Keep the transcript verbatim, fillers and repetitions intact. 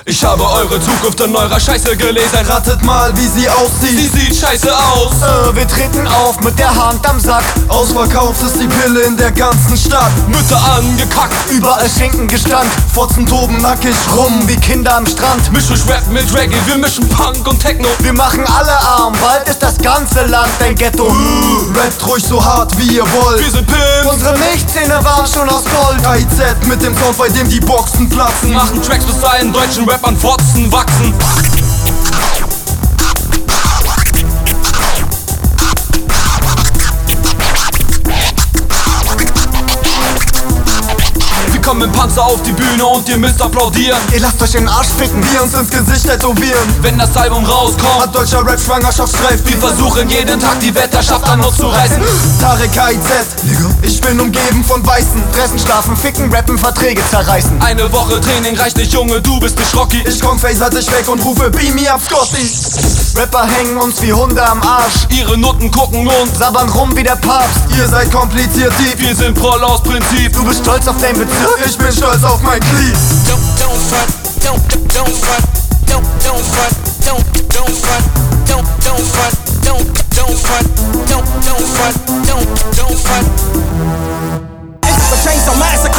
Ich habe eure Zukunft in eurer Scheiße gelesen. Ratet mal, wie sie aussieht. Sie sieht scheiße aus. Äh, wir treten auf mit der Hand am Sack. Ausverkauft ist die Pille in der ganzen Stadt. Mütter angekackt, Überall Schinkengestank. Fotzen toben nackig rum. Wie Kinder am Strand. mische Rap mit Reggae, wir mischen Punk und Techno. Wir machen alle arm, bald ist das ganze Land ein Ghetto. Rappt ruhig so hart wie ihr wollt. Wir sind Pimps, Unsere Milchzähne waren schon aus Gold. I Z mit dem Sound, bei dem die Boxen platzen. machen Tracks, bis allen deutschen Rappern Fotzen wachsen. Wir kommen im Panzer auf die Bühne und ihr müsst applaudieren, Ihr lasst euch in den Arsch ficken. Wir uns ins Gesicht tätowieren. wenn das Album rauskommt. Hat deutscher Rap Schwangerschaftsstreif. Wir versuchen jeden Tag die Wetterschaft an uns zu reißen. Tarek I Z, ich bin umgeben von Weißen. Fressen, schlafen, ficken, rappen, Verträge zerreißen. Eine Woche Training reicht nicht, Junge, du bist nicht Rocky. Ich komm, phaser dich weg und rufe Beam me up, Scotty. Rapper hängen uns wie Hunde am Arsch. Ihre Nutten gucken uns, Sabbern rum wie der Papst. Ihr seid kompliziert deep. wir sind Proll aus Prinzip. Du bist stolz auf dein Bezirk. Ich bin stolz auf mein Glied. Don't don't front, don't don't front, don't don't front, don't don't front, don't don't front, don't don't front, don't don't front, don't don't front. It's a chainsaw massacre.